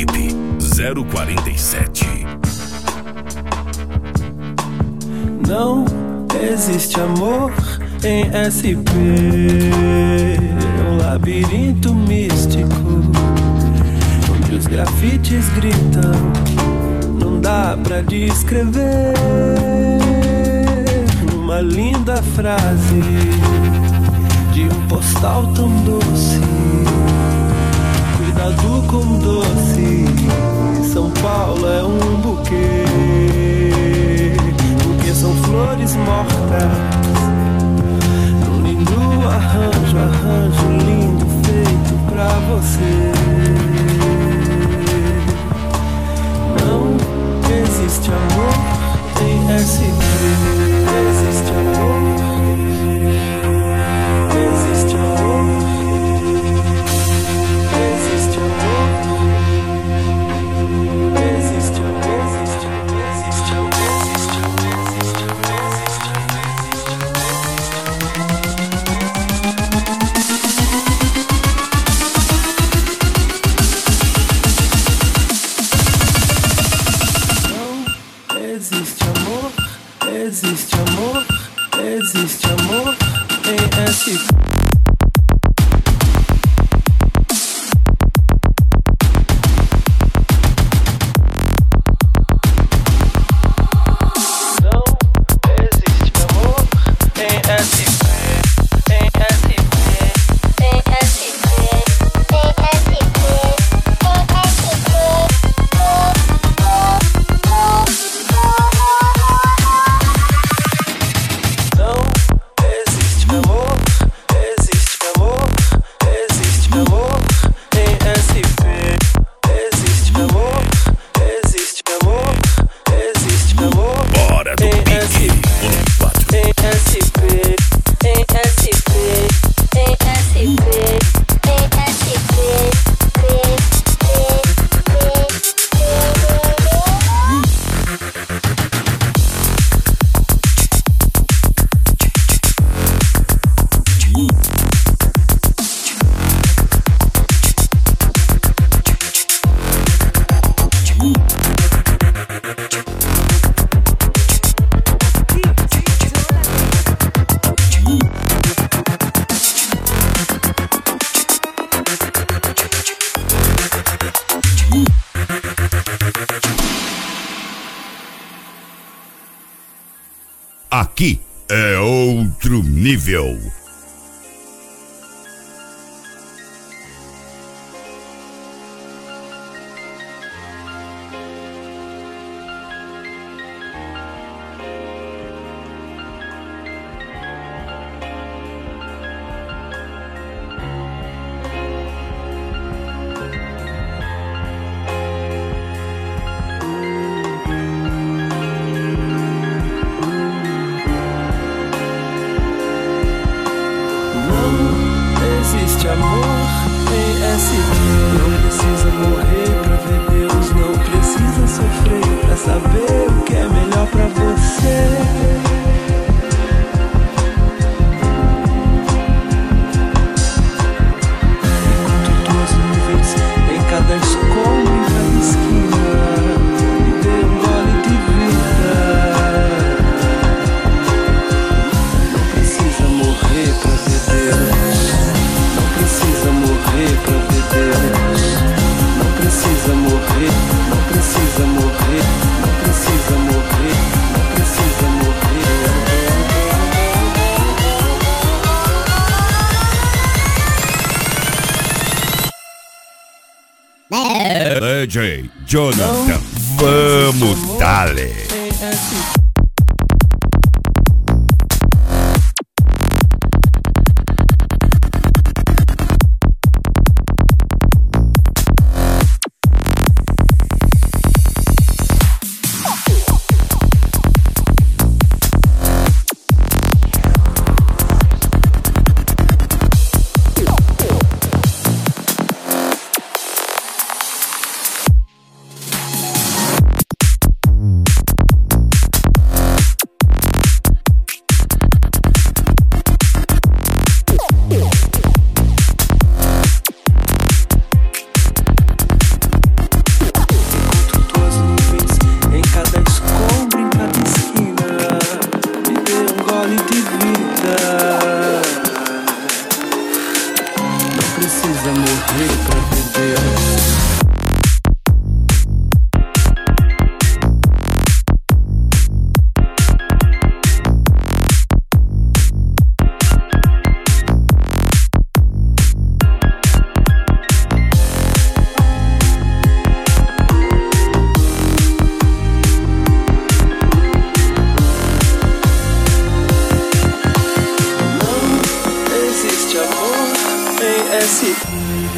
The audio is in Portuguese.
Equipe 047. Não existe amor em SP, um labirinto místico onde os grafites gritam, não dá pra descrever numa linda frase de um postal tão doce. Cuidado com doce, São Paulo é um buquê, porque são flores mortas. Num lindo arranjo, arranjo lindo feito pra você. Não existe amor em SP, existe amor. Existe amor. Existe amor. Existe amor. Existe amor. Existe amor. Existe amor, existe amor, existe amor em SP. Aqui é outro nível. Existe amor em SP. Não precisa morrer pra ver Deus, não precisa sofrer pra saber o que é melhor pra você. Enquanto duas nuvens em cada escombro, em cada esquina, me dê um gole de vida. Não precisa morrer pra ver Deus, não precisa morrer pra ver Deus, não precisa morrer, não precisa morrer, não precisa morrer, não precisa morrer. DJ Jonathan, vamos dale. precisa morrer pra viver. Existe amor em S.